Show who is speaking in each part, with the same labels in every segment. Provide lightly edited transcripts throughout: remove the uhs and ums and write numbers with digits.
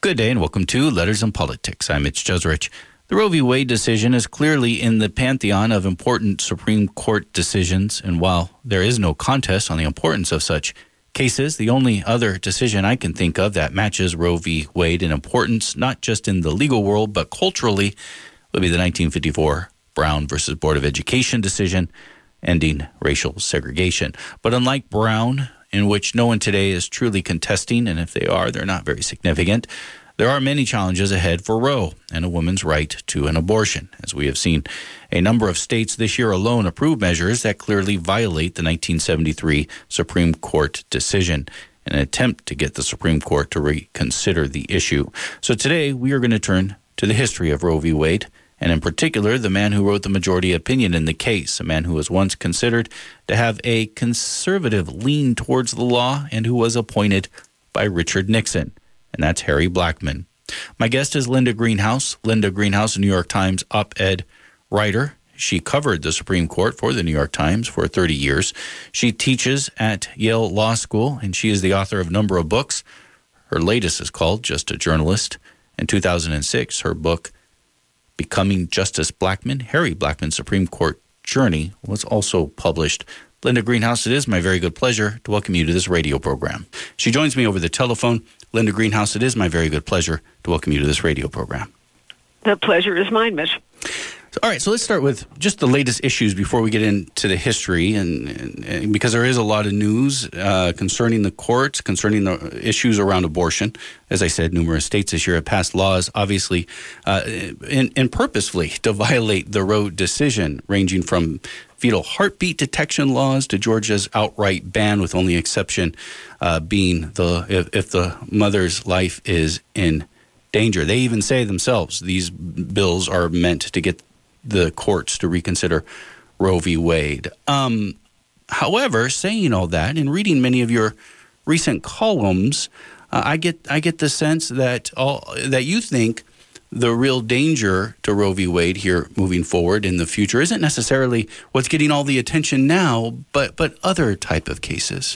Speaker 1: Good day and welcome to Letters in Politics. I'm Mitch Jeserich. The Roe v. Wade decision is clearly in the pantheon of important Supreme Court decisions, and while there is no contest on the importance of such cases, the only other decision I can think of that matches Roe v. Wade in importance, not just in the legal world, but culturally, would be the 1954 Brown versus Board of Education decision ending racial segregation. But unlike Brown, in which no one today is truly contesting, and if they are, they're not very significant, there are many challenges ahead for Roe and a woman's right to an abortion, as we have seen a number of states this year alone approve measures that clearly violate the 1973 Supreme Court decision in an attempt to get the Supreme Court to reconsider the issue. So today we are going to turn to the history of Roe v. Wade, and in particular, the man who wrote the majority opinion in the case, a man who was once considered to have a conservative lean towards the law and who was appointed by Richard Nixon, and that's Harry Blackmun. My guest is Linda Greenhouse. Linda Greenhouse, a New York Times op-ed writer. She covered the Supreme Court for the New York Times for 30 years. She teaches at Yale Law School, and she is the author of a number of books. Her latest is called Just a Journalist. In 2006, her book, Becoming Justice Blackmun, Harry Blackmun's Supreme Court Journey, was also published. Linda Greenhouse, it is my very good pleasure to welcome you to this radio program. She joins me over the telephone. Linda Greenhouse, it is my very good pleasure to welcome you to this radio program.
Speaker 2: The pleasure is mine, Mitch.
Speaker 1: All right, so let's start with just the latest issues before we get into the history, and because there is a lot of news concerning the courts, concerning the issues around abortion. As I said, numerous states this year have passed laws, obviously, and purposefully to violate the Roe decision, ranging from fetal heartbeat detection laws to Georgia's outright ban, with only exception being if the mother's life is in danger. They even say themselves these bills are meant to get the courts to reconsider Roe v. Wade. However, saying all that and reading many of your recent columns, I get the sense that you think the real danger to Roe v. Wade here moving forward in the future isn't necessarily what's getting all the attention now, but other type of cases.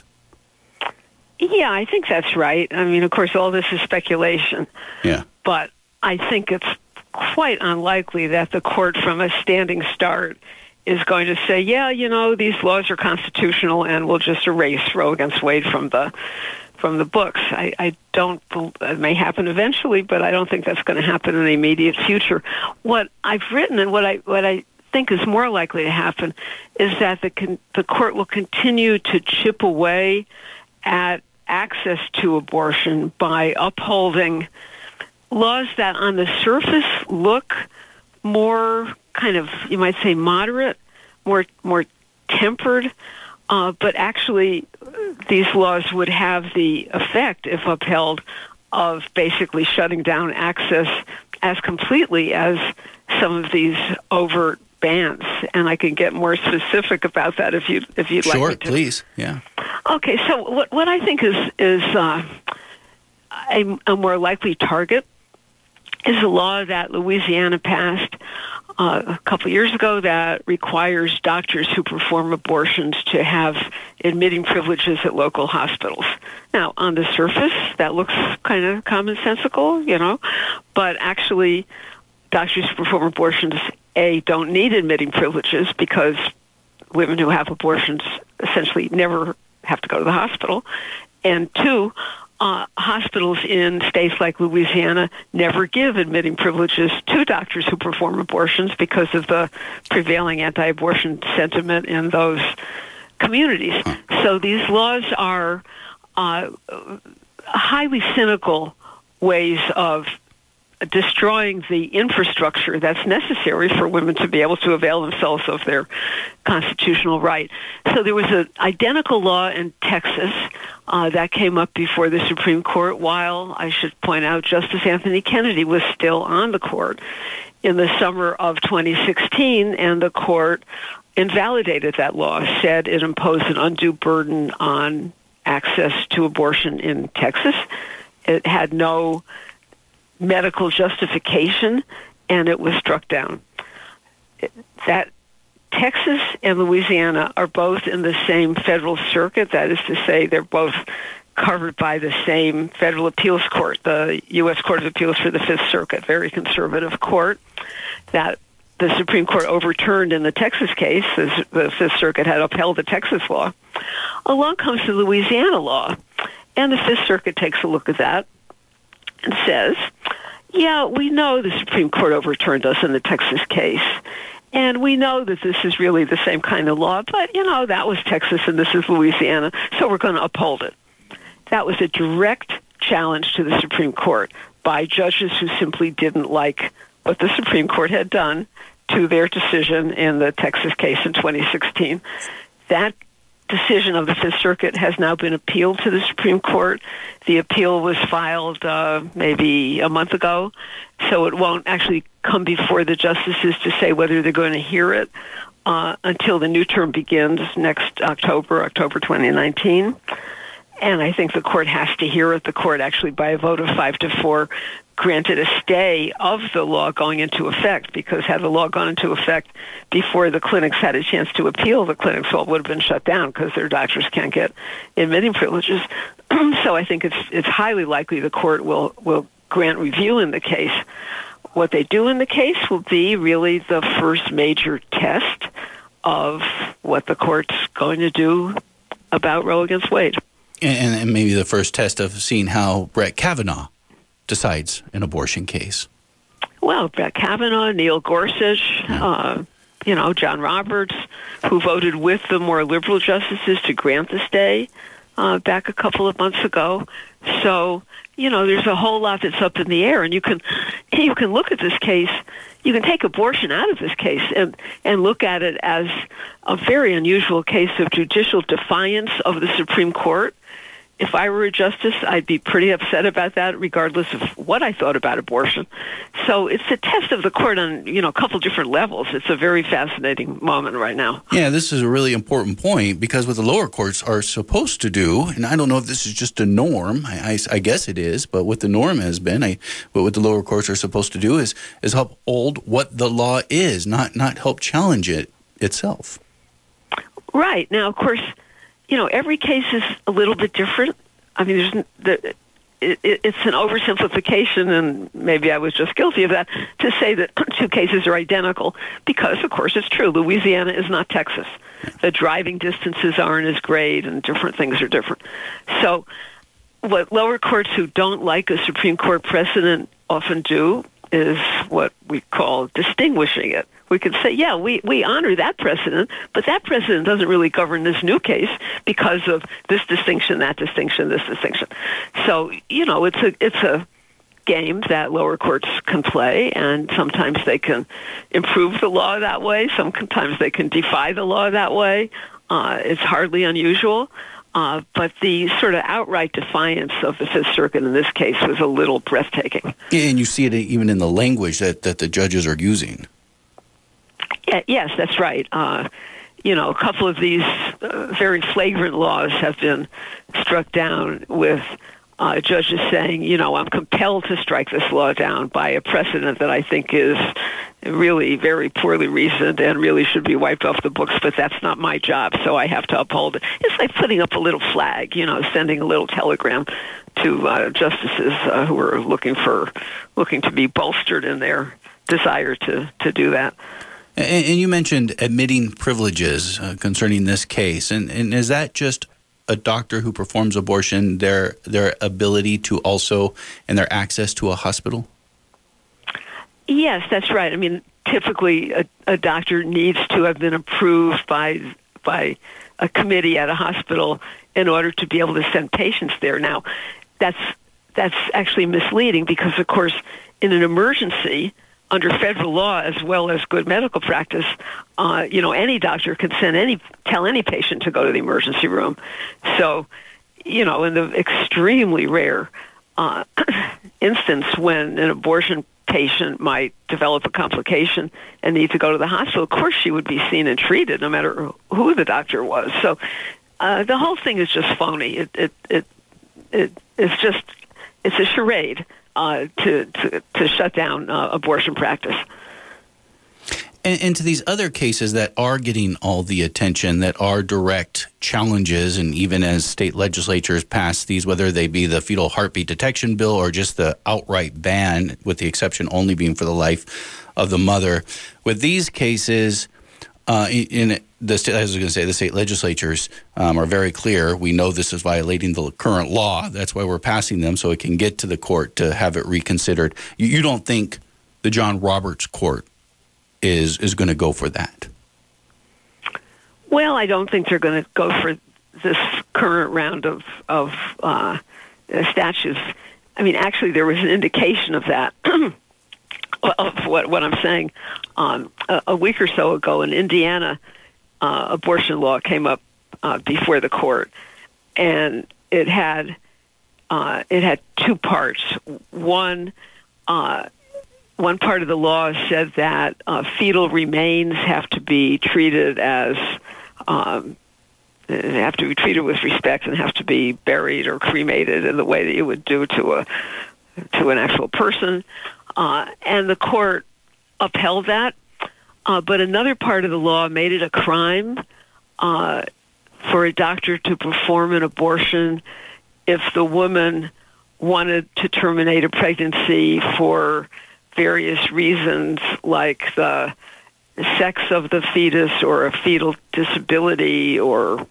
Speaker 2: Yeah, I think that's right. I mean, of course, all this is speculation.
Speaker 1: Yeah.
Speaker 2: But I think it's quite unlikely that the court from a standing start is going to say, yeah, these laws are constitutional and we'll just erase Roe against Wade from the books. I don't, it may happen eventually, but I don't think that's going to happen in the immediate future. What I've written and what I think is more likely to happen is that the court will continue to chip away at access to abortion by upholding laws that on the surface look more kind of, you might say, moderate, more tempered, but actually these laws would have the effect, if upheld, of basically shutting down access as completely as some of these overt bans. And I can get more specific about that if you'd like me to.
Speaker 1: Sure, please. Yeah.
Speaker 2: Okay, so what I think is a more likely target is a law that Louisiana passed a couple years ago that requires doctors who perform abortions to have admitting privileges at local hospitals. Now, on the surface, that looks kind of commonsensical, but actually doctors who perform abortions, A, don't need admitting privileges because women who have abortions essentially never have to go to the hospital, and two, hospitals in states like Louisiana never give admitting privileges to doctors who perform abortions because of the prevailing anti-abortion sentiment in those communities. So these laws are highly cynical ways of destroying the infrastructure that's necessary for women to be able to avail themselves of their constitutional right. So there was an identical law in Texas that came up before the Supreme Court while, I should point out, Justice Anthony Kennedy was still on the court in the summer of 2016, and the court invalidated that law, said it imposed an undue burden on access to abortion in Texas. It had no medical justification, and it was struck down. That Texas and Louisiana are both in the same federal circuit. That is to say, they're both covered by the same federal appeals court, the U.S. Court of Appeals for the Fifth Circuit, very conservative court that the Supreme Court overturned in the Texas case, as the Fifth Circuit had upheld the Texas law. Along comes the Louisiana law, and the Fifth Circuit takes a look at that and says, yeah, we know the Supreme Court overturned us in the Texas case, and we know that this is really the same kind of law, but, that was Texas and this is Louisiana, so we're going to uphold it. That was a direct challenge to the Supreme Court by judges who simply didn't like what the Supreme Court had done to their decision in the Texas case in 2016. That decision of the Fifth Circuit has now been appealed to the Supreme Court. The appeal was filed maybe a month ago, so it won't actually come before the justices to say whether they're going to hear it until the new term begins next October 2019. And I think the court has to hear it. The court actually, by a vote of 5-4, granted a stay of the law going into effect, because had the law gone into effect before the clinics had a chance to appeal, the clinics all would have been shut down because their doctors can't get admitting privileges. So I think it's highly likely the court will grant review in the case. What they do in the case will be really the first major test of what the court's going to do about Roe against Wade.
Speaker 1: And maybe the first test of seeing how Brett Kavanaugh decides an abortion case.
Speaker 2: Well, Brett Kavanaugh, Neil Gorsuch, John Roberts, who voted with the more liberal justices to grant the stay back a couple of months ago. So, there's a whole lot that's up in the air, and you can look at this case. You can take abortion out of this case and look at it as a very unusual case of judicial defiance of the Supreme Court. If I were a justice, I'd be pretty upset about that, regardless of what I thought about abortion. So it's a test of the court on, a couple different levels. It's a very fascinating moment right now. Yeah,
Speaker 1: this is a really important point, because what the lower courts are supposed to do, and I don't know if this is just a norm, I guess it is, but what the norm has been, what the lower courts are supposed to do is uphold what the law is, not help challenge it itself.
Speaker 2: Right. Now, of course, every case is a little bit different. I mean, it's an oversimplification, and maybe I was just guilty of that, to say that two cases are identical, because, of course, it's true. Louisiana is not Texas. The driving distances aren't as great, and different things are different. So what lower courts who don't like a Supreme Court precedent often do is what we call distinguishing it. We could say, yeah, we honor that precedent, but that precedent doesn't really govern this new case because of this distinction, that distinction, this distinction. So, it's a game that lower courts can play, and sometimes they can improve the law that way. Sometimes they can defy the law that way. It's hardly unusual. But the sort of outright defiance of the Fifth Circuit in this case was a little breathtaking.
Speaker 1: And you see it even in the language that the judges are using.
Speaker 2: Yes, that's right. A couple of these very flagrant laws have been struck down with judges saying, I'm compelled to strike this law down by a precedent that I think is really very poorly reasoned and really should be wiped off the books, but that's not my job, so I have to uphold it. It's like putting up a little flag, sending a little telegram to justices who are looking to be bolstered in their desire to do that.
Speaker 1: And you mentioned admitting privileges concerning this case, and is that just a doctor who performs abortion, their ability to also, and their access to a hospital?
Speaker 2: Yes, that's right. I mean, typically a doctor needs to have been approved by a committee at a hospital in order to be able to send patients there. Now, that's actually misleading because, of course, in an emergency, under federal law as well as good medical practice, any doctor can tell any patient to go to the emergency room. So, in the extremely rare instance when an abortion patient might develop a complication and need to go to the hospital, of course she would be seen and treated no matter who the doctor was. So the whole thing is just phony. It's a charade to shut down abortion practice.
Speaker 1: And to these other cases that are getting all the attention, that are direct challenges, and even as state legislatures pass these, whether they be the fetal heartbeat detection bill or just the outright ban, with the exception only being for the life of the mother, with these cases, in the state, as I was going to say, the state legislatures are very clear. We know this is violating the current law. That's why we're passing them, so it can get to the court to have it reconsidered. You don't think the John Roberts Court is going to go for that?
Speaker 2: Well, I don't think they're going to go for this current round of statutes. I mean, actually, there was an indication of that, of what I'm saying. A week or so ago in Indiana, abortion law came up before the court, and it had two parts. One part of the law said that fetal remains have to be treated as have to be treated with respect and have to be buried or cremated in the way that you would do to an actual person. And the court upheld that. But another part of the law made it a crime for a doctor to perform an abortion if the woman wanted to terminate a pregnancy for various reasons, like the sex of the fetus or a fetal disability or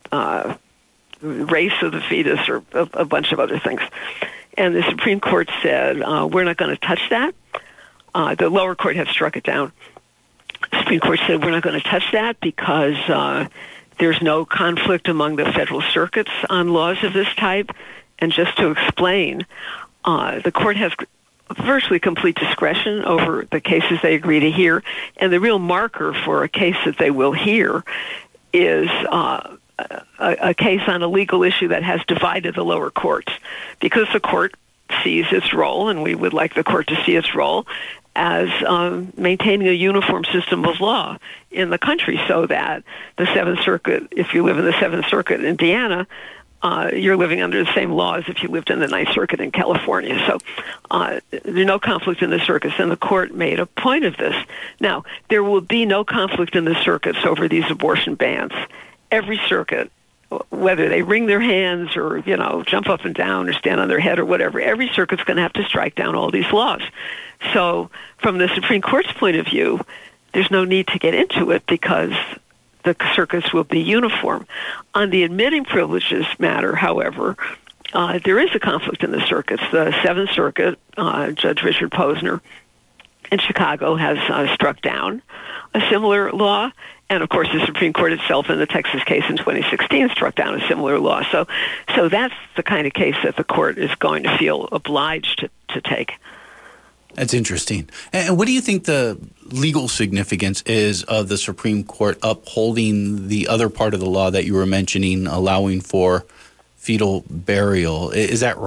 Speaker 2: race of the fetus or a bunch of other things. And the Supreme Court said, we're not going to touch that. The lower court had struck it down. The Supreme Court said, we're not going to touch that because there's no conflict among the federal circuits on laws of this type. And just to explain, the court has virtually complete discretion over the cases they agree to hear, and the real marker for a case that they will hear is a case on a legal issue that has divided the lower courts, because the court sees its role, and we would like the court to see its role, as maintaining a uniform system of law in the country, so that the Seventh Circuit, if you live in the Seventh Circuit in Indiana, you're living under the same laws if you lived in the Ninth Circuit in California. So there's no conflict in the circuits, and the court made a point of this. Now, there will be no conflict in the circuits over these abortion bans. Every circuit, whether they wring their hands or, jump up and down or stand on their head or whatever, every circuit's going to have to strike down all these laws. So from the Supreme Court's point of view, there's no need to get into it because the circuits will be uniform. On the admitting privileges matter, however, there is a conflict in the circuits. The Seventh Circuit, Judge Richard Posner in Chicago, has struck down a similar law. And, of course, the Supreme Court itself in the Texas case in 2016 struck down a similar law. So that's the kind of case that the court is going to feel obliged to take.
Speaker 1: That's interesting. And what do you think the legal significance is of the Supreme Court upholding the other part of the law that you were mentioning, allowing for fetal burial? Is that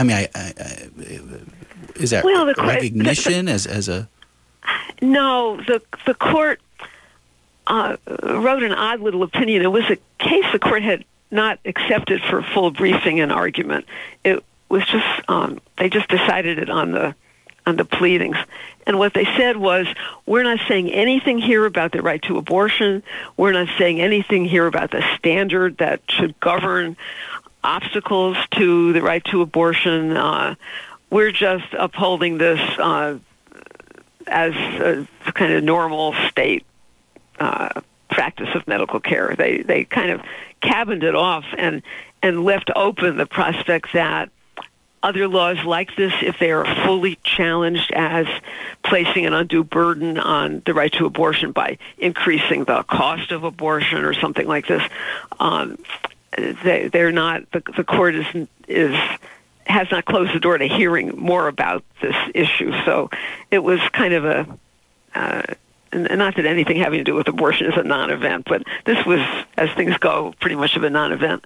Speaker 1: is that recognition as a?
Speaker 2: No, the court wrote an odd little opinion. It was a case the court had not accepted for full briefing and argument. It was just they just decided it on the pleadings. And what they said was, we're not saying anything here about the right to abortion. We're not saying anything here about the standard that should govern obstacles to the right to abortion. We're just upholding this as a kind of normal state practice of medical care. They kind of cabined it off and left open the prospect that other laws like this, if they are fully challenged as placing an undue burden on the right to abortion by increasing the cost of abortion or something like this, they're not. The court has not closed the door to hearing more about this issue. So it was kind of not that anything having to do with abortion is a non-event, but this was, as things go, pretty much of a non-event.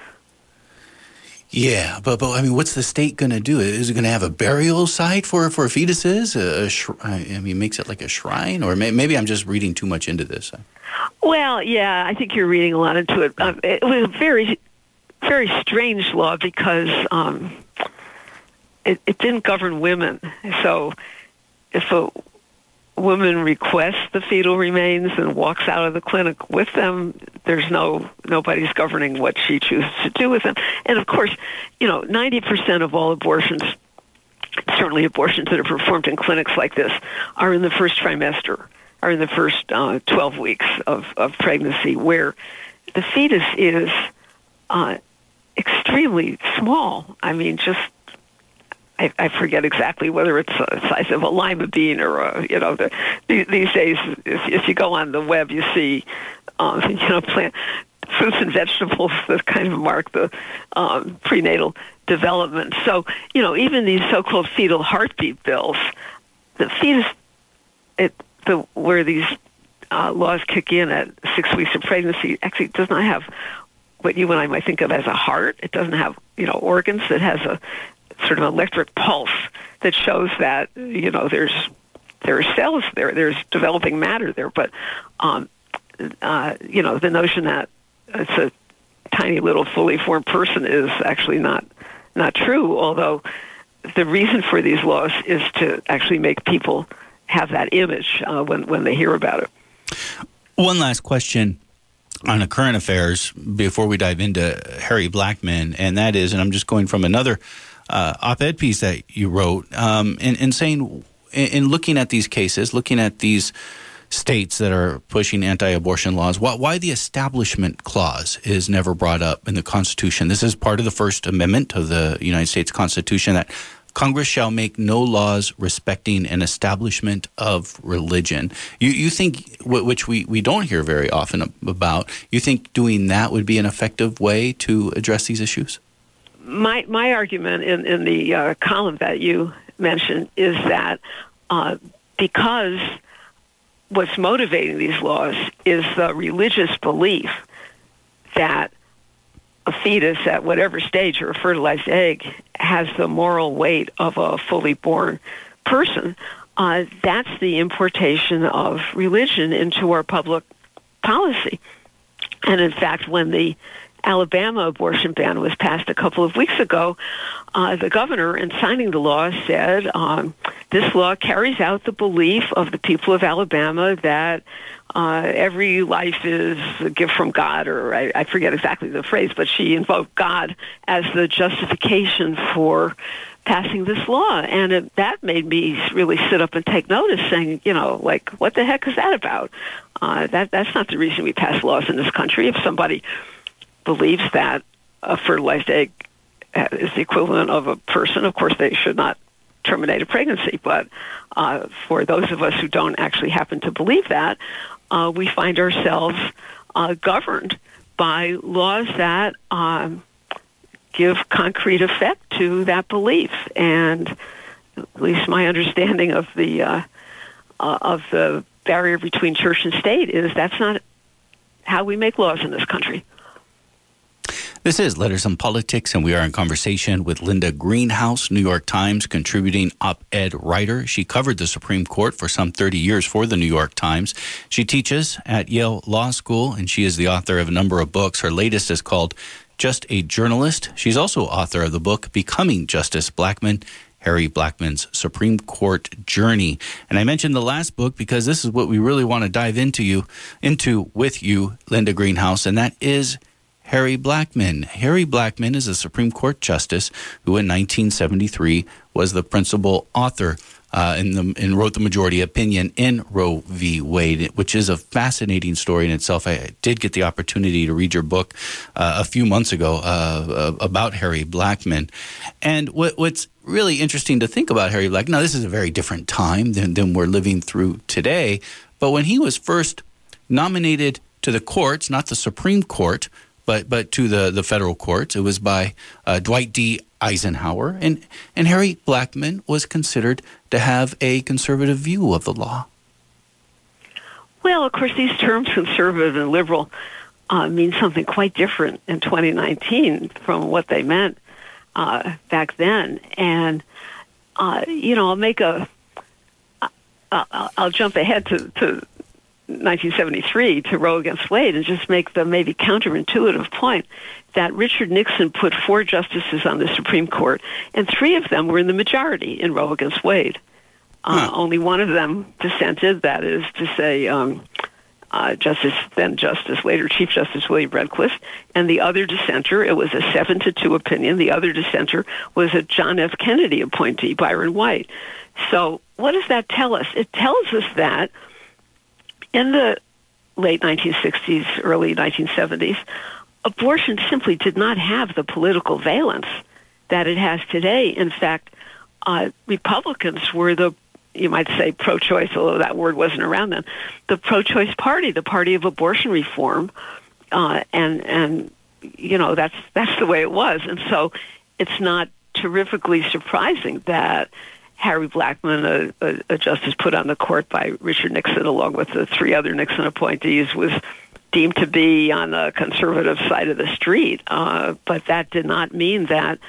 Speaker 1: Yeah, but I mean, what's the state going to do? Is it going to have a burial site for fetuses? Makes it like a shrine? Or maybe I'm just reading too much into this.
Speaker 2: Well, yeah, I think you're reading a lot into it. It was a very, very strange law because it didn't govern women. So if a woman requests the fetal remains and walks out of the clinic with them, nobody's governing what she chooses to do with them. And of course, 90% of all abortions, certainly abortions that are performed in clinics like this, are in the first trimester, are in the first 12 weeks of pregnancy, where the fetus is extremely small. I mean, just I forget exactly whether it's the size of a lima bean or these days if you go on the web you see plant fruits and vegetables that kind of mark the prenatal development. So even these so-called fetal heartbeat bills, the fetus where these laws kick in at 6 weeks of pregnancy actually does not have what you and I might think of as a heart. It doesn't have organs. It has a sort of electric pulse that shows that there are cells there, there's developing matter there, but the notion that it's a tiny little fully formed person is actually not true. Although the reason for these laws is to actually make people have that image when they hear about it.
Speaker 1: One last question on the current affairs before we dive into Harry Blackmun, and that is, and I'm just going from another op-ed piece that you wrote, and saying, in looking at these cases, looking at these states that are pushing anti-abortion laws, why the Establishment Clause is never brought up in the Constitution. This is part of the First Amendment of the United States Constitution, that Congress shall make no laws respecting an establishment of religion. You think, which we don't hear very often about, you think doing that would be an effective way to address these issues?
Speaker 2: My argument in the column that you mentioned is that because what's motivating these laws is the religious belief that a fetus at whatever stage or a fertilized egg has the moral weight of a fully born person, that's the importation of religion into our public policy. And in fact, when the Alabama abortion ban was passed a couple of weeks ago, the governor, in signing the law, said this law carries out the belief of the people of Alabama that every life is a gift from God, or I forget exactly the phrase, but she invoked God as the justification for passing this law. And that made me really sit up and take notice, saying, what the heck is that about? That's not the reason we pass laws in this country. If somebody believes that a fertilized egg is the equivalent of a person, of course they should not terminate a pregnancy. But for those of us who don't actually happen to believe that, we find ourselves governed by laws that give concrete effect to that belief. And at least my understanding of the barrier between church and state is that's not how we make laws in this country.
Speaker 1: This is Letters on Politics, and we are in conversation with Linda Greenhouse, New York Times contributing op-ed writer. She covered the Supreme Court for some 30 years for the New York Times. She teaches at Yale Law School, and she is the author of a number of books. Her latest is called Just a Journalist. She's also author of the book Becoming Justice Blackmun, Harry Blackmun's Supreme Court Journey. And I mentioned the last book because this is what we really want to dive into with you, Linda Greenhouse, and that is Harry Blackmun. Harry Blackmun is a Supreme Court justice who in 1973 was the principal author and wrote the majority opinion in Roe v. Wade, which is a fascinating story in itself. I did get the opportunity to read your book a few months ago about Harry Blackmun. And what's really interesting to think about Harry Blackmun, now this is a very different time than we're living through today, but when he was first nominated to the courts, not the Supreme Court, but to the federal courts, it was by Dwight D. Eisenhower, and Harry Blackmun was considered to have a conservative view of the law.
Speaker 2: Well, of course, these terms, conservative and liberal, mean something quite different in 2019 from what they meant back then. And I'll jump ahead to 1973 to Roe against Wade and just make the maybe counterintuitive point that Richard Nixon put 4 justices on the Supreme Court, and 3 of them were in the majority in Roe against Wade. Only one of them dissented. That is to say, Justice, later Chief Justice William Rehnquist, and the other dissenter, it was a 7-2 opinion. The other dissenter was a John F. Kennedy appointee, Byron White. So what does that tell us? It tells us that in the late 1960s, early 1970s, abortion simply did not have the political valence that it has today. In fact, Republicans were you might say pro-choice, although that word wasn't around then, the pro-choice party, the party of abortion reform, and that's the way it was. And so it's not terrifically surprising that Harry Blackmun, a justice put on the court by Richard Nixon, along with the 3 other Nixon appointees, was deemed to be on the conservative side of the street. But that did not mean that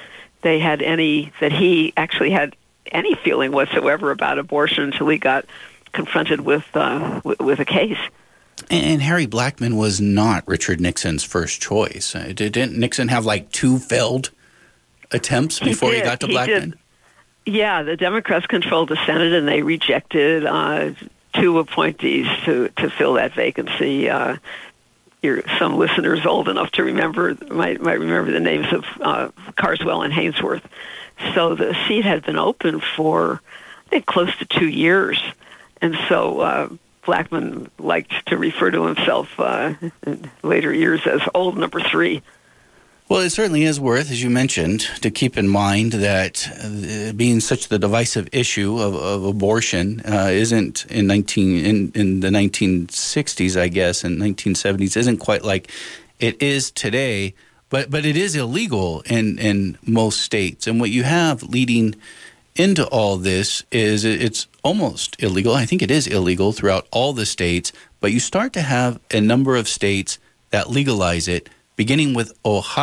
Speaker 2: he actually had any feeling whatsoever about abortion until he got confronted with a case.
Speaker 1: And Harry Blackmun was not Richard Nixon's first choice. Didn't Nixon have 2 failed attempts before he got to Blackmun?
Speaker 2: Yeah, the Democrats controlled the Senate, and they rejected 2 appointees to fill that vacancy. Some listeners old enough to might remember the names of Carswell and Hainsworth. So the seat had been open for, I think, close to 2 years. And so Blackmun liked to refer to himself in later years as old number 3.
Speaker 1: Well, it certainly is worth, as you mentioned, to keep in mind that being such the divisive issue of abortion isn't in the 1960s, I guess, and 1970s, isn't quite like it is today. But it is illegal in most states. And what you have leading into all this is it's almost illegal. I think it is illegal throughout all the states. But you start to have a number of states that legalize it, beginning with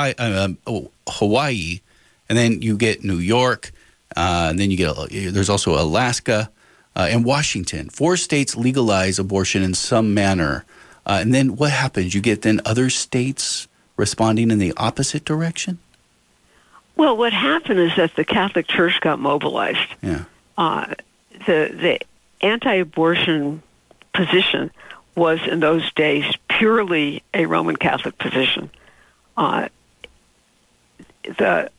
Speaker 1: Hawaii, and then you get New York, and then there's also Alaska and Washington. 4 states legalize abortion in some manner. And then what happens? You get then other states responding in the opposite direction?
Speaker 2: Well, what happened is that the Catholic Church got mobilized.
Speaker 1: Yeah.
Speaker 2: The anti-abortion position was in those days purely a Roman Catholic position. As the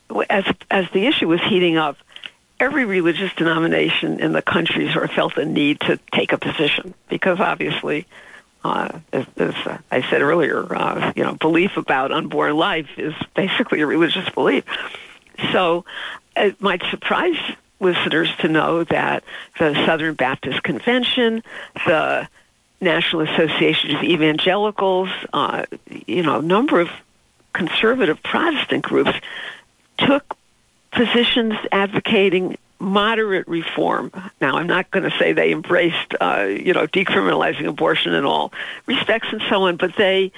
Speaker 2: issue was heating up, every religious denomination in the country sort of felt a need to take a position because obviously, as I said earlier, belief about unborn life is basically a religious belief. So it might surprise listeners to know that the Southern Baptist Convention, the National Association of Evangelicals, a number of conservative Protestant groups took positions advocating moderate reform. Now, I'm not going to say they embraced, decriminalizing abortion in all respects and so on, but they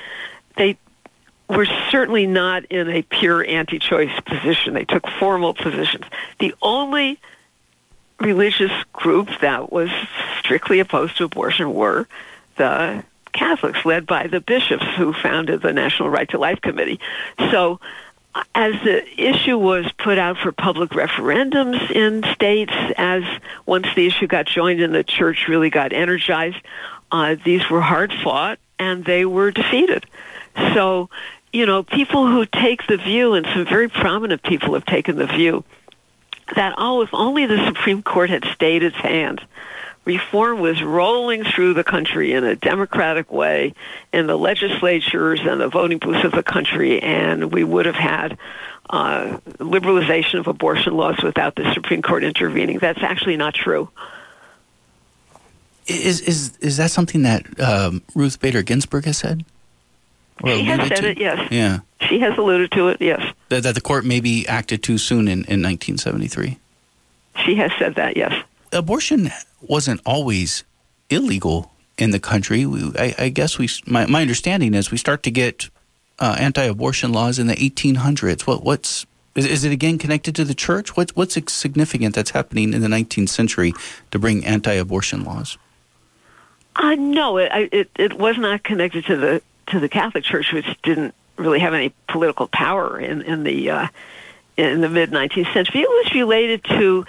Speaker 2: were certainly not in a pure anti-choice position. They took formal positions. The only religious group that was strictly opposed to abortion were the Catholics, led by the bishops who founded the National Right to Life Committee. So as the issue was put out for public referendums in states, as once the issue got joined and the church really got energized, these were hard fought and they were defeated. So, people who take the view, and some very prominent people have taken the view, that, if only the Supreme Court had stayed its hand, reform was rolling through the country in a democratic way in the legislatures and the voting booths of the country, and we would have had liberalization of abortion laws without the Supreme Court intervening. That's actually not true.
Speaker 1: Is that something that Ruth Bader Ginsburg has said?
Speaker 2: She has said it, yes.
Speaker 1: Yeah.
Speaker 2: She has alluded to it, yes.
Speaker 1: That the court maybe acted too soon in 1973.
Speaker 2: She has said that, yes.
Speaker 1: Abortion wasn't always illegal in the country. I guess my understanding is we start to get anti-abortion laws in the 1800s. Is it again connected to the church? What's significant that's happening in the 19th century to bring anti-abortion laws?
Speaker 2: No, it was not connected to the Catholic Church, which didn't really have any political power in the mid 19th century. It was related to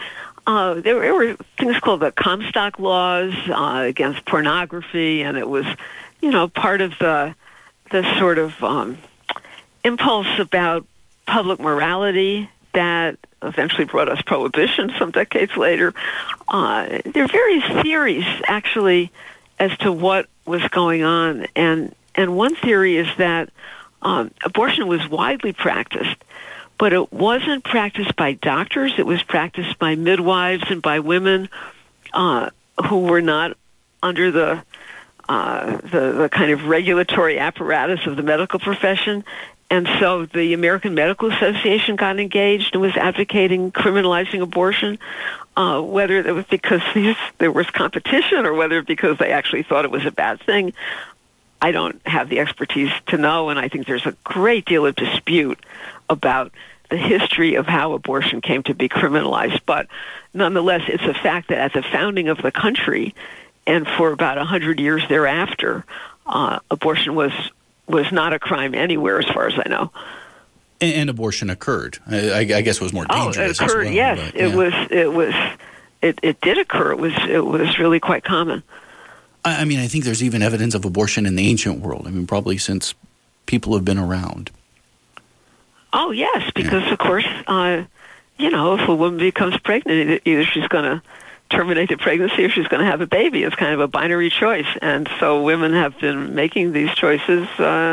Speaker 2: there were things called the Comstock laws against pornography, and it was, part of the sort of impulse about public morality that eventually brought us prohibition some decades later. There are various theories, actually, as to what was going on, and one theory is that abortion was widely practiced, but it wasn't practiced by doctors. It was practiced by midwives and by women who were not under the kind of regulatory apparatus of the medical profession. And so the American Medical Association got engaged and was advocating criminalizing abortion, whether it was because there was competition or whether because they actually thought it was a bad thing. I don't have the expertise to know, and I think there's a great deal of dispute about the history of how abortion came to be criminalized. But nonetheless, it's a fact that at the founding of the country and for about 100 years thereafter, abortion was not a crime anywhere as far as I know.
Speaker 1: And abortion occurred. I guess it was more dangerous.
Speaker 2: Oh, it occurred,
Speaker 1: as well,
Speaker 2: yes. But, it did occur. It was really quite common.
Speaker 1: I mean, I think there's even evidence of abortion in the ancient world. I mean, probably since people have been around.
Speaker 2: Oh, yes, because, of course, if a woman becomes pregnant, either she's going to terminate the pregnancy or she's going to have a baby. It's kind of a binary choice. And so women have been making these choices,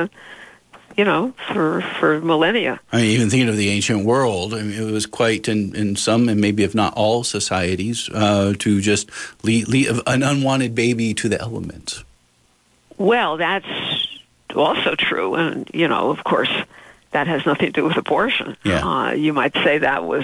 Speaker 2: for millennia.
Speaker 1: I mean, even thinking of the ancient world, I mean, it was quite, in some and maybe if not all societies, to just leave an unwanted baby to the elements.
Speaker 2: Well, that's also true. And, of course, that has nothing to do with abortion.
Speaker 1: Yeah.
Speaker 2: You might say that was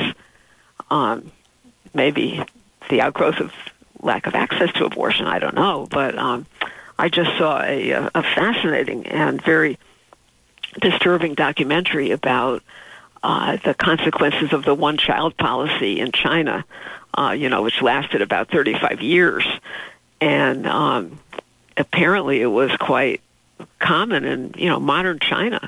Speaker 2: maybe the outgrowth of lack of access to abortion. I don't know. But I just saw a fascinating and very disturbing documentary about the consequences of the one-child policy in China, which lasted about 35 years. And apparently it was quite common in, modern China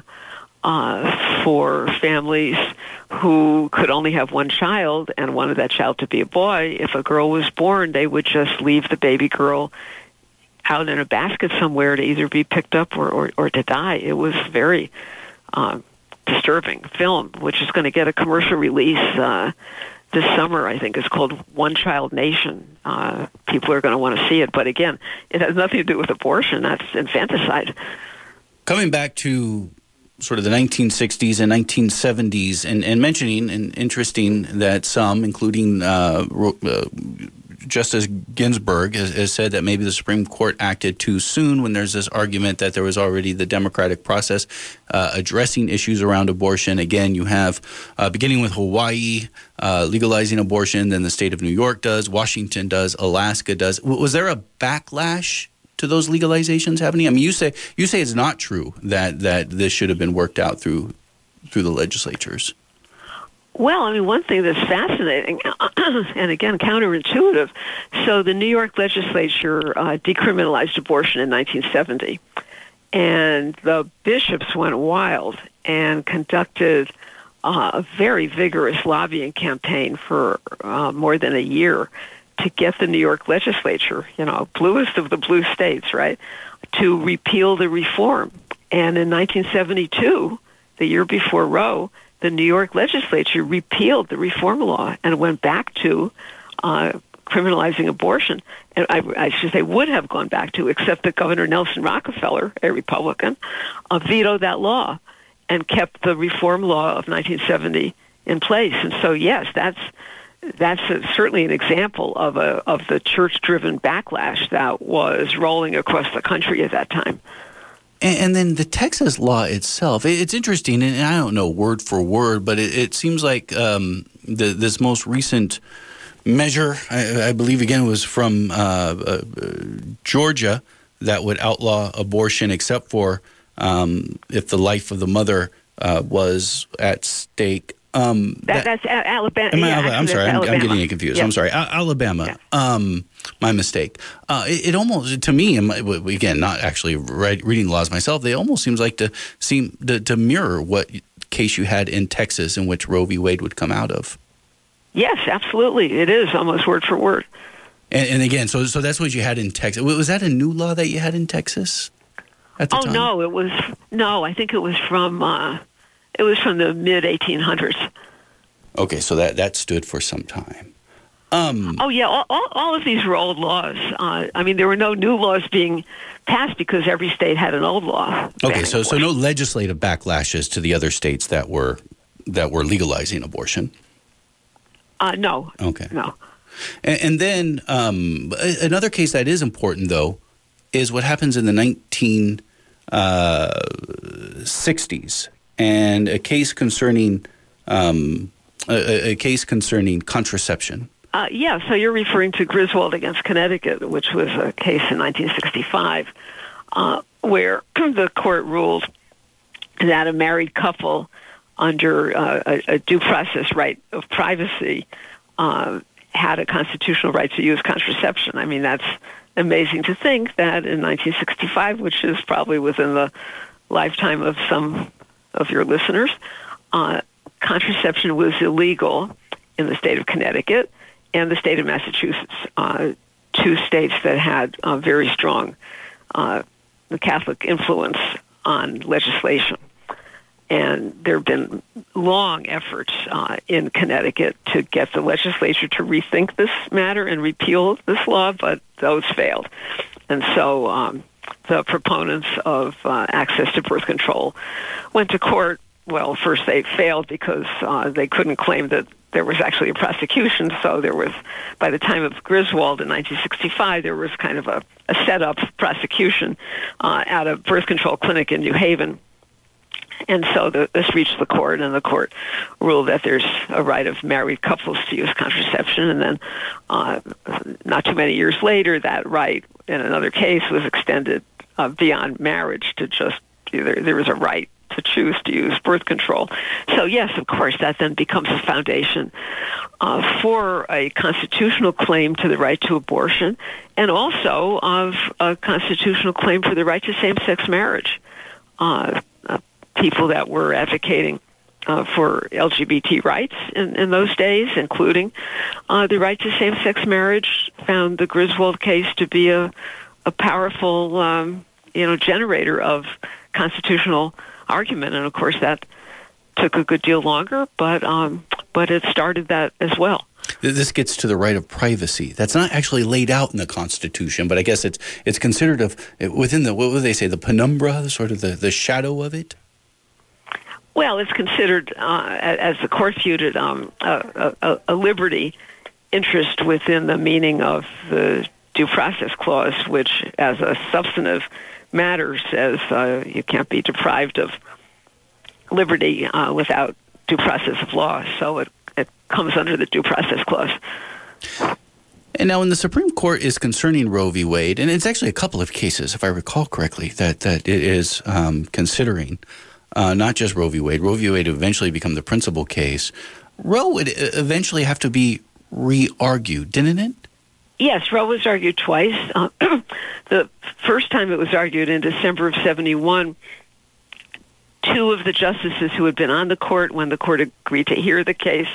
Speaker 2: for families who could only have one child and wanted that child to be a boy. If a girl was born, they would just leave the baby girl out in a basket somewhere to either be picked up or to die. It was very disturbing film, which is going to get a commercial release this summer, I think. It's called One Child Nation. People are going to want to see it. But again, it has nothing to do with abortion. That's infanticide.
Speaker 1: Coming back to sort of the 1960s and 1970s, and mentioning and interesting that some, including Justice Ginsburg, has said that maybe the Supreme Court acted too soon when there's this argument that there was already the democratic process addressing issues around abortion. Again, you have, beginning with Hawaii, legalizing abortion, then the state of New York does, Washington does, Alaska does. Was there a backlash to those legalizations happening? I mean, you say it's not true that this should have been worked out through the legislatures.
Speaker 2: Well, I mean, one thing that's fascinating, and again, counterintuitive, so the New York legislature decriminalized abortion in 1970, and the bishops went wild and conducted a very vigorous lobbying campaign for more than a year to get the New York legislature, bluest of the blue states, right, to repeal the reform. And in 1972, the year before Roe, the New York legislature repealed the reform law and went back to criminalizing abortion. And I should say would have gone back to, except that Governor Nelson Rockefeller, a Republican, vetoed that law and kept the reform law of 1970 in place. And so, yes, that's certainly an example of the church-driven backlash that was rolling across the country at that time.
Speaker 1: And then the Texas law itself, it's interesting, and I don't know word for word, but it seems like this most recent measure, I believe, again, was from Georgia, that would outlaw abortion except for if the life of the mother was at stake.
Speaker 2: That's Alabama.
Speaker 1: I'm sorry, I'm getting it confused.
Speaker 2: Yeah.
Speaker 1: I'm sorry, Alabama. Yeah. My mistake. It almost, to me, again, not actually reading laws myself, they almost seems like to mirror what case you had in Texas in which Roe v. Wade would come out of.
Speaker 2: Yes, absolutely. It is almost word for word.
Speaker 1: And again, so that's what you had in Texas. Was that a new law that you had in Texas at the time?
Speaker 2: No, I think it was from the mid 1800s.
Speaker 1: Okay, so that stood for some time.
Speaker 2: All of these were old laws. There were no new laws being passed because every state had an old law.
Speaker 1: Okay, so no legislative backlashes to the other states that were legalizing abortion.
Speaker 2: No.
Speaker 1: Okay.
Speaker 2: No.
Speaker 1: And then another case that is important, though, is what happens in the 1960s, and a case concerning contraception.
Speaker 2: So you're referring to Griswold against Connecticut, which was a case in 1965, where the court ruled that a married couple under a due process right of privacy had a constitutional right to use contraception. I mean, that's amazing to think that in 1965, which is probably within the lifetime of some of your listeners, contraception was illegal in the state of Connecticut and the state of Massachusetts, two states that had very strong Catholic influence on legislation. And there have been long efforts in Connecticut to get the legislature to rethink this matter and repeal this law, but those failed. And so the proponents of access to birth control went to court. Well, first they failed because they couldn't claim that there was actually a prosecution. So there was, by the time of Griswold in 1965, there was kind of a set-up prosecution at a birth control clinic in New Haven. And so this reached the court, and the court ruled that there's a right of married couples to use contraception. And then not too many years later, that right in another case was extended beyond marriage to just there was a right to choose to use birth control. So yes, of course, that then becomes a foundation for a constitutional claim to the right to abortion, and also of a constitutional claim for the right to same-sex marriage. People that were advocating for LGBT rights in those days, including the right to same-sex marriage, found the Griswold case to be a powerful, generator of constitutional argument. And of course, that took a good deal longer, but it started that as well.
Speaker 1: This gets to the right of privacy. That's not actually laid out in the Constitution, but I guess it's considered within the, what would they say, the penumbra, sort of the shadow of it?
Speaker 2: Well, it's considered, as the court viewed it, a liberty interest within the meaning of the Due Process Clause, which, as a substantive matter, says you can't be deprived of liberty without due process of law. So it comes under the Due Process Clause.
Speaker 1: And now when the Supreme Court is concerning Roe v. Wade, and it's actually a couple of cases, if I recall correctly, that it is considering, not just Roe v. Wade. Roe v. Wade eventually become the principal case. Roe would eventually have to be re-argued, didn't it?
Speaker 2: Yes, Roe was argued twice. The first time it was argued in December of 71, two of the justices who had been on the court when the court agreed to hear the case,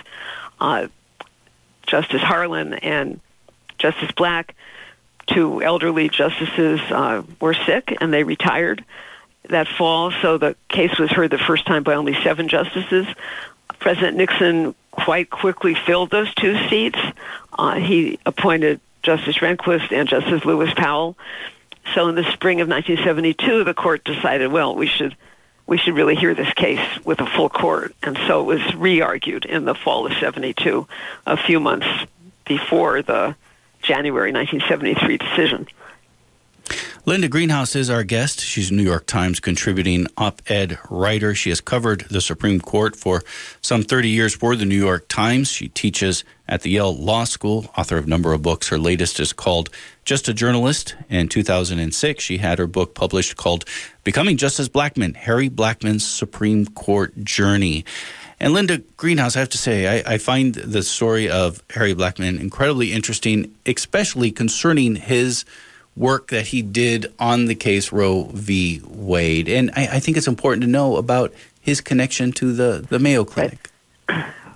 Speaker 2: Justice Harlan and Justice Black, two elderly justices, were sick and they retired that fall. So the case was heard the first time by only 7 justices. President Nixon quite quickly filled those 2 seats. He appointed Justice Rehnquist and Justice Lewis Powell. So in the spring of 1972, the court decided, well, we should really hear this case with a full court. And so it was re-argued in the fall of 72, a few months before the January 1973 decision.
Speaker 1: Linda Greenhouse is our guest. She's a New York Times contributing op-ed writer. She has covered the Supreme Court for some 30 years for the New York Times. She teaches at the Yale Law School, author of a number of books. Her latest is called Just a Journalist. In 2006, she had her book published called Becoming Justice Blackmun, Harry Blackmun's Supreme Court Journey. And Linda Greenhouse, I have to say, I find the story of Harry Blackmun incredibly interesting, especially concerning his work that he did on the case Roe v. Wade. And I think it's important to know about his connection to the Mayo Clinic.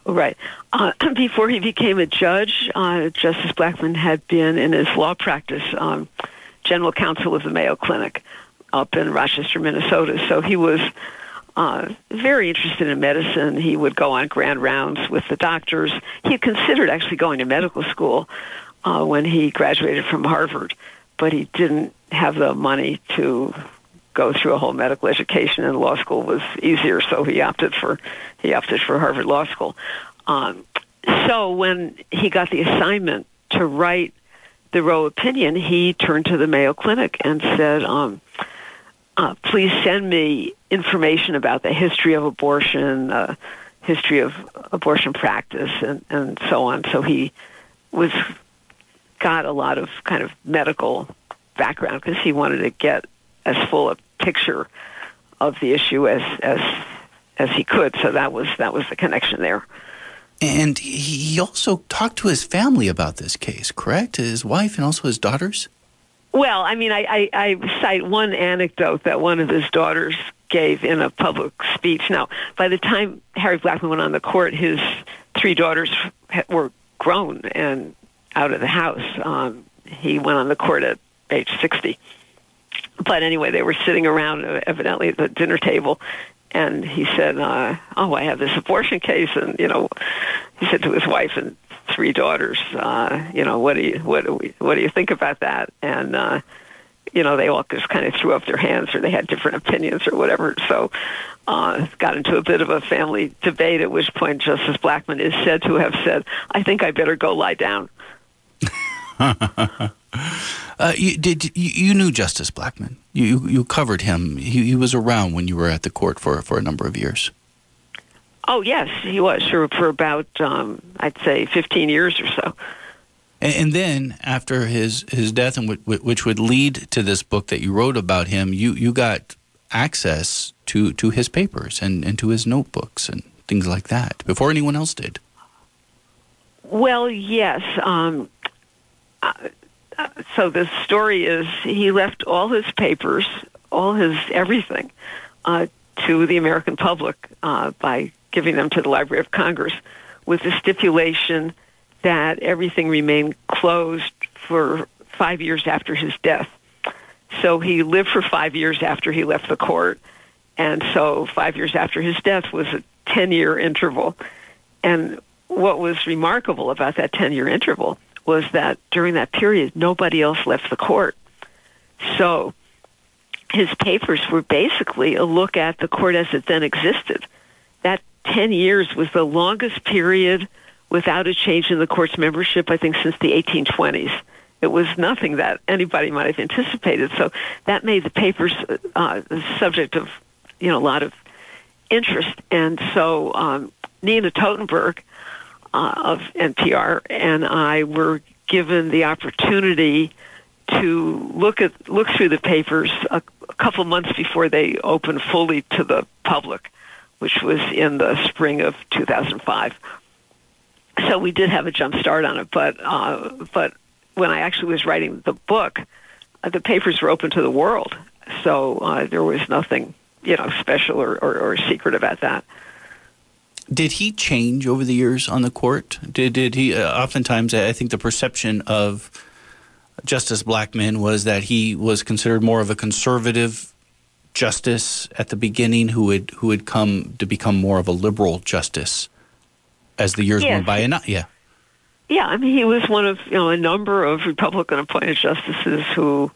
Speaker 2: Right. Before he became a judge, Justice Blackmun had been in his law practice general counsel of the Mayo Clinic up in Rochester, Minnesota. So he was very interested in medicine. He would go on grand rounds with the doctors. He had considered actually going to medical school when he graduated from Harvard, but he didn't have the money to go through a whole medical education, and law school was easier, so he opted for Harvard Law School. So when he got the assignment to write the Roe opinion, he turned to the Mayo Clinic and said, please send me information about the history of abortion, history of abortion practice, and so on. So he got a lot of kind of medical background because he wanted to get as full a picture of the issue as he could. So that was the connection there.
Speaker 1: And he also talked to his family about this case, correct? His wife and also his daughters?
Speaker 2: Well, I mean, I cite one anecdote that one of his daughters gave in a public speech. Now, by the time Harry Blackmun went on the court, his 3 daughters were grown and out of the house. He went on the court at age 60. But anyway, they were sitting around, evidently, at the dinner table, and he said, I have this abortion case, and, he said to his wife and 3 daughters, what do you think about that? And, they all just kind of threw up their hands, or they had different opinions or whatever. So got into a bit of a family debate, at which point Justice Blackmun is said to have said, I think I better go lie down.
Speaker 1: You knew Justice Blackmun. You covered him. He was around when you were at the court for a number of years.
Speaker 2: Oh, yes, he was, sure, for about, I'd say, 15 years or so.
Speaker 1: And then, after his death, and which would lead to this book that you wrote about him, you got access to his papers and to his notebooks and things like that, before anyone else did.
Speaker 2: Well, yes. So the story is he left all his papers, all his everything, to the American public by giving them to the Library of Congress, with the stipulation that everything remained closed for 5 years after his death. So he lived for 5 years after he left the court, and so 5 years after his death was a 10-year interval. And what was remarkable about that 10-year interval was that during that period, nobody else left the court. So his papers were basically a look at the court as it then existed. That 10 years was the longest period without a change in the court's membership, I think, since the 1820s. It was nothing that anybody might have anticipated. So that made the papers the subject of, a lot of interest. And so Nina Totenberg of NPR and I were given the opportunity to look through the papers a couple months before they opened fully to the public, which was in the spring of 2005. So we did have a jump start on it, but when I actually was writing the book, the papers were open to the world, so there was nothing special or secret about that.
Speaker 1: Did he change over the years on the court? Did he? Oftentimes, I think the perception of Justice Blackmun was that he was considered more of a conservative justice at the beginning, who had come to become more of a liberal justice as the years went by.
Speaker 2: Yeah, I mean, he was one of a number of Republican-appointed justices who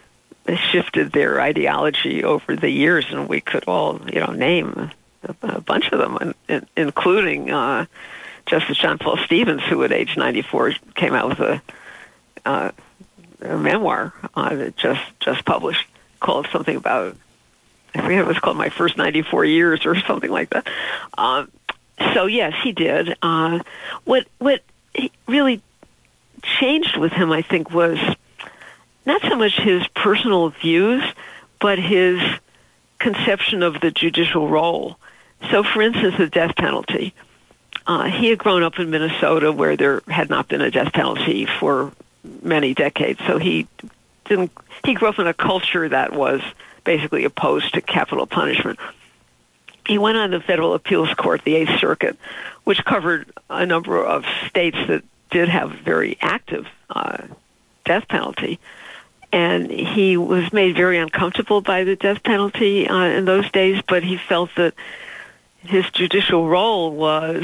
Speaker 2: shifted their ideology over the years, and we could all name a bunch of them, including Justice John Paul Stevens, who at age 94 came out with a memoir that just published, called something about, I forget, it was called My First 94 Years or something like that. So yes, he did. What really changed with him, I think, was not so much his personal views, but his conception of the judicial role. So, for instance, the death penalty. He had grown up in Minnesota, where there had not been a death penalty for many decades. So he grew up in a culture that was basically opposed to capital punishment. he went on the Federal Appeals Court, the Eighth Circuit, which covered a number of states that did have very active death penalty. And he was made very uncomfortable by the death penalty in those days, but he felt that his judicial role was,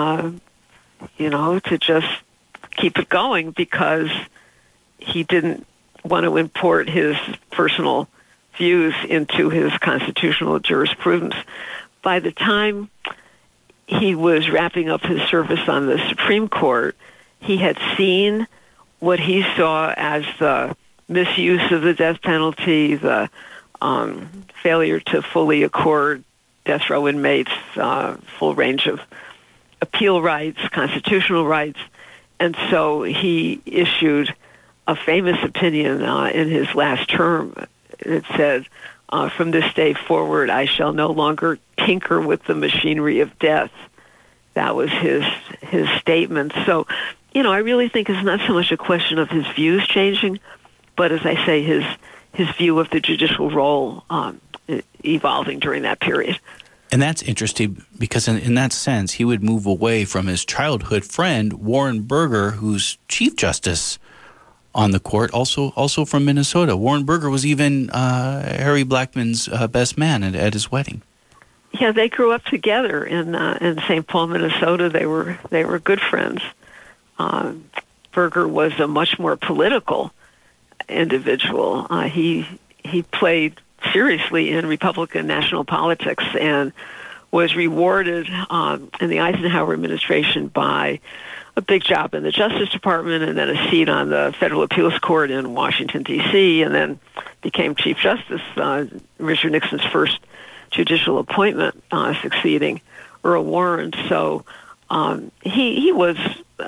Speaker 2: to just keep it going because he didn't want to import his personal views into his constitutional jurisprudence. By the time he was wrapping up his service on the Supreme Court, he had seen what he saw as the misuse of the death penalty, the failure to fully accord death row inmates full range of appeal rights, constitutional rights, and so he issued a famous opinion in his last term. It said, from this day forward, I shall no longer tinker with the machinery of death. That was his statement. So, I really think it's not so much a question of his views changing, but as I say, his view of the judicial role evolving during that period.
Speaker 1: And that's interesting because in that sense, he would move away from his childhood friend, Warren Burger, who's Chief Justice on the court, also from Minnesota. Warren Burger was even Harry Blackmun's best man at his wedding.
Speaker 2: Yeah, they grew up together in St. Paul, Minnesota. They were good friends. Burger was a much more political individual. He played seriously in Republican national politics and was rewarded in the Eisenhower administration by a big job in the Justice Department and then a seat on the Federal Appeals Court in Washington, D.C., and then became Chief Justice, Richard Nixon's first judicial appointment, succeeding Earl Warren. So he was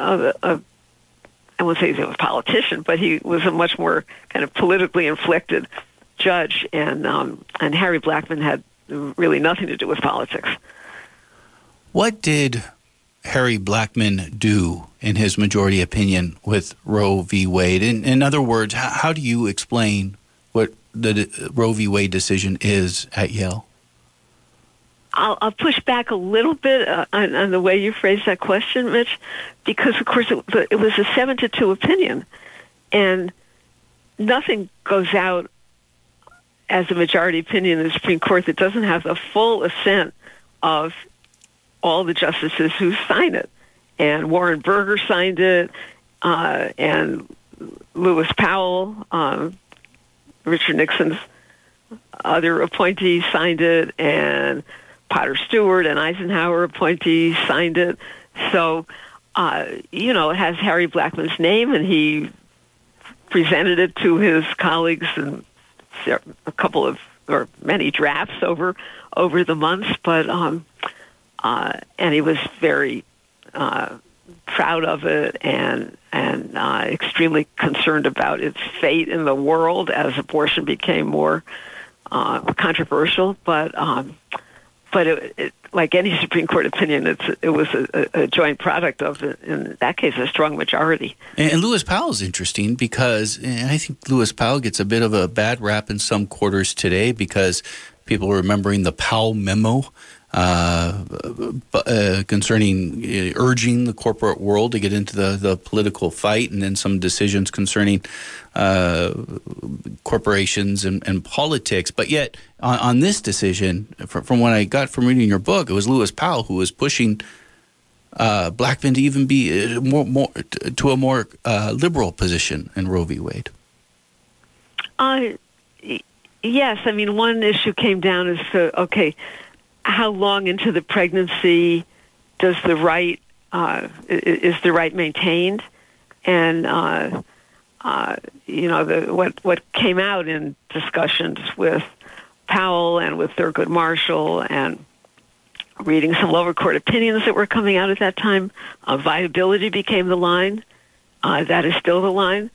Speaker 2: I won't say he was a politician, but he was a much more kind of politically inflected judge, and Harry Blackmun had really nothing to do with politics.
Speaker 1: What did Harry Blackmun do, in his majority opinion, with Roe v. Wade? In other words, how do you explain what the Roe v. Wade decision is at Yale?
Speaker 2: I'll push back a little bit on the way you phrased that question, Mitch, because, of course, it was a 7-2 opinion, and nothing goes out as a majority opinion in the Supreme Court that doesn't have the full assent of all the justices who signed it. And Warren Burger signed it, and Lewis Powell, Richard Nixon's other appointees, signed it, and Potter Stewart and Eisenhower appointees signed it. So, it has Harry Blackmun's name, and he presented it to his colleagues in a couple of, or many drafts over the months, but and he was very proud of it and extremely concerned about its fate in the world as abortion became more controversial. But it, like any Supreme Court opinion, it was a joint product of, in that case, a strong majority.
Speaker 1: And Lewis Powell is interesting because I think Lewis Powell gets a bit of a bad rap in some quarters today because people are remembering the Powell memo concerning urging the corporate world to get into the political fight, and then some decisions concerning corporations and politics. But yet, on this decision, from what I got from reading your book, it was Lewis Powell who was pushing Blackmun to even be more to a more liberal position in Roe v. Wade.
Speaker 2: Yes, I mean, one issue came down as to, okay, how long into the pregnancy does the right is the right maintained? And what came out in discussions with Powell and with Thurgood Marshall and reading some lower court opinions that were coming out at that time, viability became the line. That is still the line.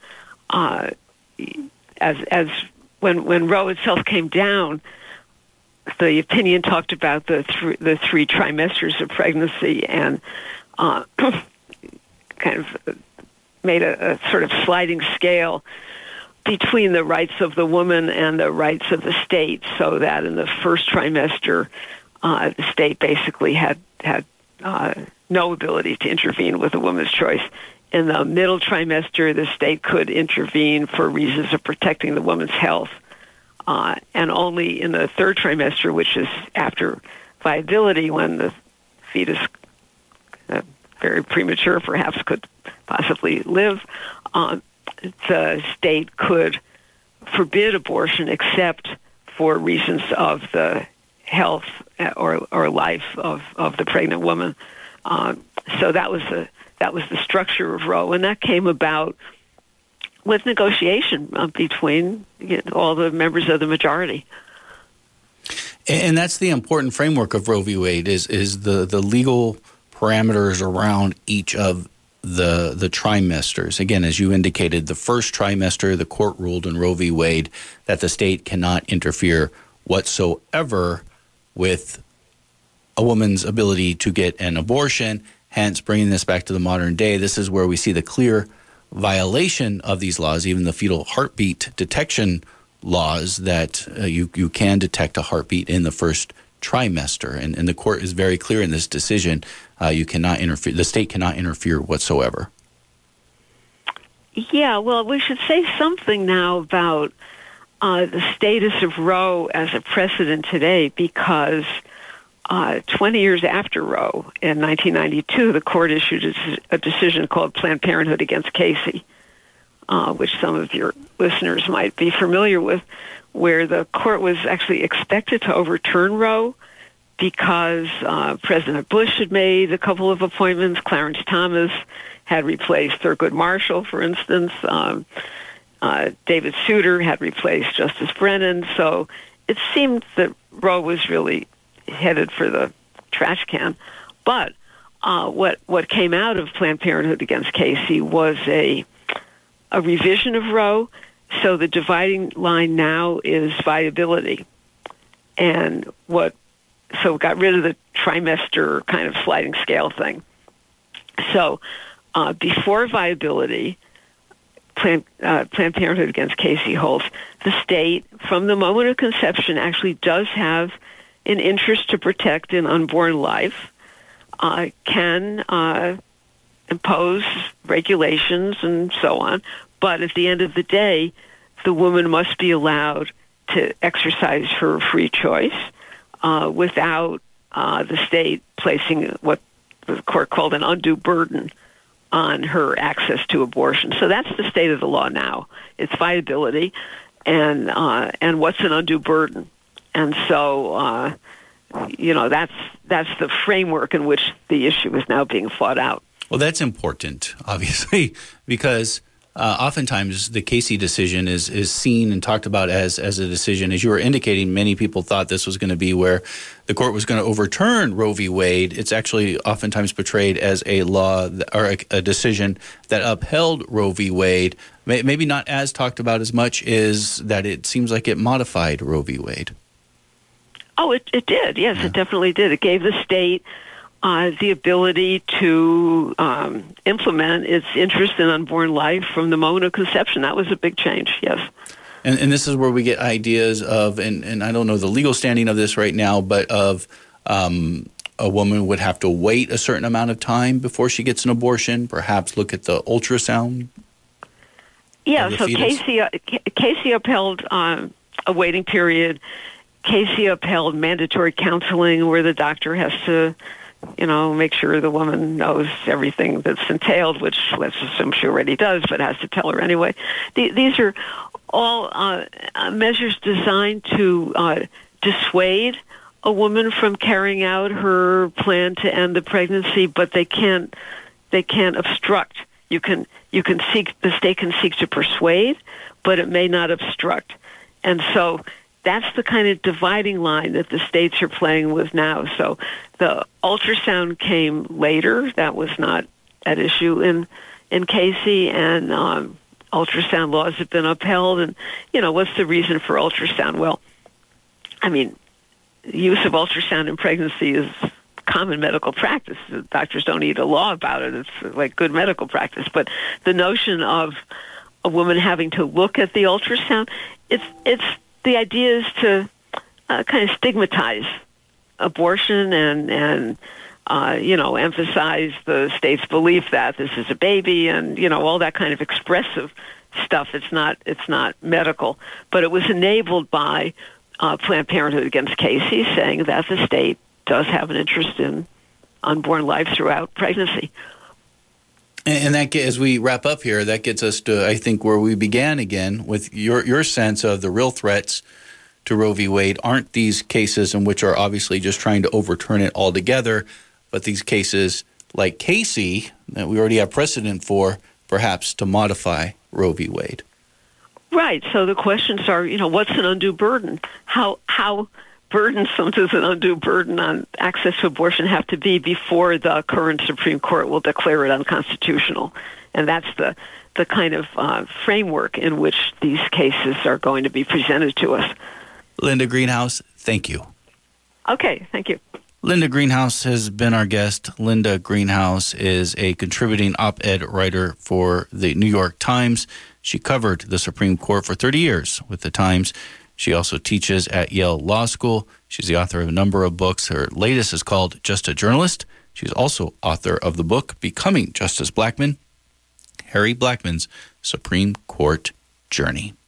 Speaker 2: As when Roe itself came down, the opinion talked about the three trimesters of pregnancy and kind of made a sort of sliding scale between the rights of the woman and the rights of the state, so that in the first trimester, the state basically had no ability to intervene with a woman's choice. In the middle trimester, the state could intervene for reasons of protecting the woman's health. And only in the third trimester, which is after viability, when the fetus, very premature perhaps, could possibly live, the state could forbid abortion except for reasons of the health or life of the pregnant woman. So that was the structure of Roe, and that came about with negotiation between all the members of the majority.
Speaker 1: And that's the important framework of Roe v. Wade is the legal parameters around each of the trimesters. Again, as you indicated, the first trimester, the court ruled in Roe v. Wade that the state cannot interfere whatsoever with a woman's ability to get an abortion. Hence, bringing this back to the modern day, this is where we see the clear violation of these laws, even the fetal heartbeat detection laws, that you can detect a heartbeat in the first trimester. And the court is very clear in this decision. You cannot interfere. The state cannot interfere whatsoever.
Speaker 2: Yeah, well, we should say something now about the status of Roe as a precedent today, because 20 years after Roe, in 1992, the court issued a decision called Planned Parenthood against Casey, which some of your listeners might be familiar with, where the court was actually expected to overturn Roe because President Bush had made a couple of appointments. Clarence Thomas had replaced Thurgood Marshall, for instance. David Souter had replaced Justice Brennan. So it seemed that Roe was really headed for the trash can. But what came out of Planned Parenthood against Casey was a revision of Roe. So the dividing line now is viability. And so got rid of the trimester kind of sliding scale thing. So before viability, Planned Parenthood against Casey holds the state, from the moment of conception, actually does have an interest to protect an unborn life, can impose regulations and so on. But at the end of the day, the woman must be allowed to exercise her free choice without the state placing what the court called an undue burden on her access to abortion. So that's the state of the law now. It's viability and what's an undue burden. And so, that's the framework in which the issue is now being fought out.
Speaker 1: Well, that's important, obviously, because oftentimes the Casey decision is seen and talked about as a decision. As you were indicating, many people thought this was going to be where the court was going to overturn Roe v. Wade. It's actually oftentimes portrayed as a law or a decision that upheld Roe v. Wade. Maybe not as talked about as much as that it seems like it modified Roe v. Wade.
Speaker 2: Oh, it did. Yes, yeah. It definitely did. It gave the state the ability to implement its interest in unborn life from the moment of conception. That was a big change, yes.
Speaker 1: And this is where we get ideas of, and I don't know the legal standing of this right now, but of a woman would have to wait a certain amount of time before she gets an abortion, perhaps look at the ultrasound.
Speaker 2: Yeah, so Casey upheld a waiting period. Casey upheld mandatory counseling where the doctor has to make sure the woman knows everything that's entailed, which let's assume she already does, but has to tell her anyway. These are all measures designed to dissuade a woman from carrying out her plan to end the pregnancy, but they can't obstruct. The state can seek to persuade, but it may not obstruct. And so that's the kind of dividing line that the states are playing with now. So the ultrasound came later. That was not at issue in Casey, and ultrasound laws have been upheld. And, what's the reason for ultrasound? Well, I mean, use of ultrasound in pregnancy is common medical practice. The doctors don't need a law about it. It's like good medical practice. But the notion of a woman having to look at the ultrasound, it's the idea is to kind of stigmatize abortion and emphasize the state's belief that this is a baby and, all that kind of expressive stuff. It's not medical. But it was enabled by Planned Parenthood against Casey, saying that the state does have an interest in unborn life throughout pregnancy.
Speaker 1: And that, as we wrap up here, that gets us to, I think, where we began again with your sense of the real threats to Roe v. Wade aren't these cases in which are obviously just trying to overturn it altogether, but these cases like Casey that we already have precedent for, perhaps to modify Roe v. Wade.
Speaker 2: Right. So the questions are, what's an undue burden? How burdensome does an undue burden on access to abortion have to be before the current Supreme Court will declare it unconstitutional? And that's the kind of framework in which these cases are going to be presented to us.
Speaker 1: Linda Greenhouse, thank you.
Speaker 2: Okay, thank you.
Speaker 1: Linda Greenhouse has been our guest. Linda Greenhouse is a contributing op-ed writer for the New York Times. She covered the Supreme Court for 30 years with the Times. She also teaches at Yale Law School. She's the author of a number of books. Her latest is called Just a Journalist. She's also author of the book Becoming Justice Blackmun, Harry Blackmun's Supreme Court Journey.